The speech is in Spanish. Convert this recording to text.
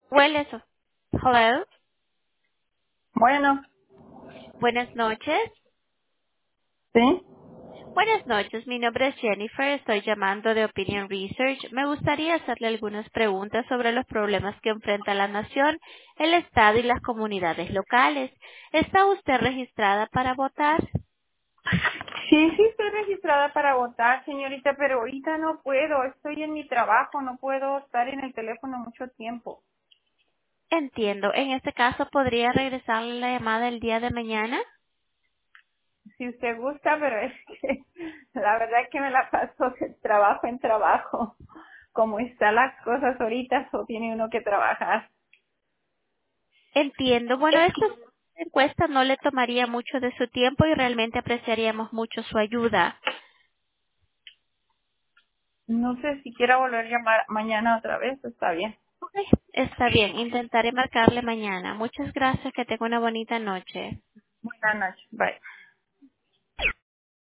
Huele eso. Hello. Bueno, Buenas noches. ¿sí? Buenas noches. Mi nombre es Jennifer. Estoy llamando de Opinion Research. Me gustaría hacerle algunas preguntas sobre los problemas que enfrenta la nación, el Estado y las comunidades locales. ¿Está usted registrada para votar? Sí, sí estoy registrada para votar, señorita, pero ahorita no puedo. Estoy en mi trabajo, no puedo estar en el teléfono mucho tiempo. Entiendo. En este caso, ¿podría regresarle la llamada el día de mañana? Si usted gusta, pero es que la verdad es que me la paso de trabajo en trabajo. Como están las cosas ahorita, o tiene uno que trabajar. Entiendo. Bueno, esta encuesta no le tomaría mucho de su tiempo y realmente apreciaríamos mucho su ayuda. No sé si quiera volver a llamar mañana otra vez, está bien. Ok, está bien, intentaré marcarle mañana. Muchas gracias, que tenga una bonita noche. Buenas noches, bye.